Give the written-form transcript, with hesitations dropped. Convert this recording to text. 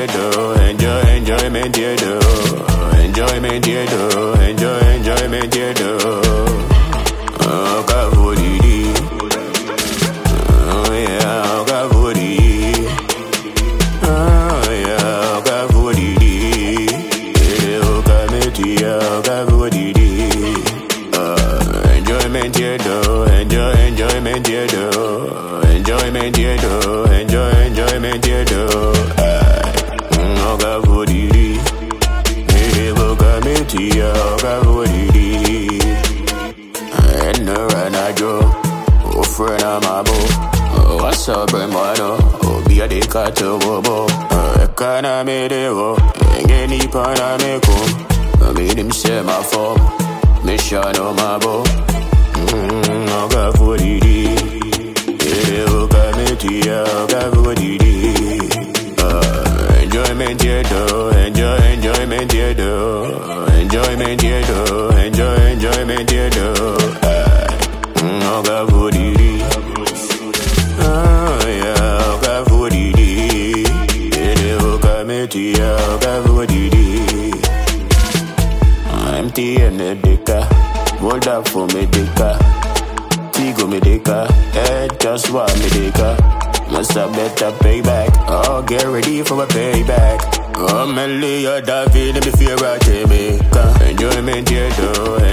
enjoyment, yeah, though. Enjoyment, yeah, though. Enjoyment, yeah, though. Oh, Kavodi. Oh, yeah, Kavodi. Oh, yeah, Kavodi. Oh, Kameti, yeah, Kavodi. Enjoyment, yeah, though. Enjoyment, yeah, though. Enjoyment, yeah, though. Enjoyment, yeah, though. Oh, Kavodi. Hey, oh, Kameti, yeah, Kavodi. And no Ranajo, oh friend of my boy. What's up, hermano? Oh, be a dick to bobo. Kana me devo, any pana me come. I made him share my phone. Mission on my boy. Oh, God, for the oh, Kameti, oh, God, for the enjoyment, yeah, though. Enjoyment, yeah, though. Enjoyment, yeah, though. Enjoyment, yeah, though. Oh, God, for the oh, yeah, oh, God, for the oh, Kameti, oh, God, for the empty and a dicker. Hold up for me, dicker. Tigo me dicker. Head just what me dicker. Must have better payback. Oh, get ready for a payback. Oh, Melly, you're David, and me fear I Jamaica. Enjoyment, yeah, though.